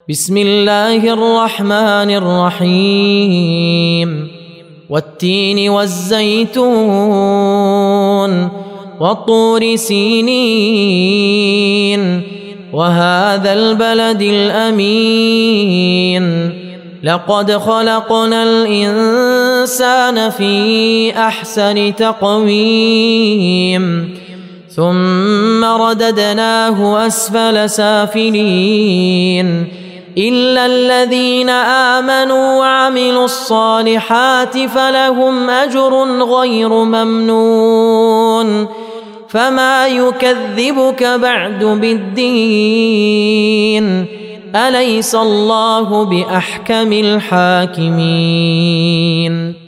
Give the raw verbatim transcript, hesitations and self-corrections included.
بسم الله الرحمن الرحيم والتين والزيتون وطور سينين وهذا البلد الأمين لقد خلقنا الإنسان في أحسن تقويم ثم رددناه أسفل سافلين إلا الذين آمنوا وعملوا الصالحات فلهم أجر غير ممنون فما يكذبك بعد بالدين أليس الله بأحكم الحاكمين.